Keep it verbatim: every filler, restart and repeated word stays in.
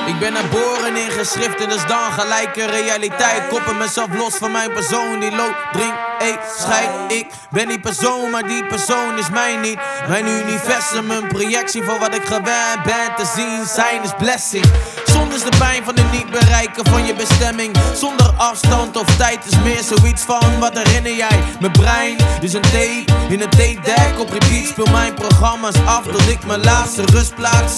Ik ben geboren in geschriften, dus dan gelijk een realiteit. Koppel mezelf los van mijn persoon die loopt, drink, eet, scheid. Ik ben die persoon, maar die persoon is mij niet. Mijn universum, een projectie van wat ik gewend ben te zien. Zijn is blessing. Zonder is de pijn van het niet bereiken van je bestemming. Zonder afstand of tijd is meer zoiets van wat herinner jij. Mijn brein is een tape in een tape deck. Op repeat speel mijn programma's af tot ik mijn laatste rustplaats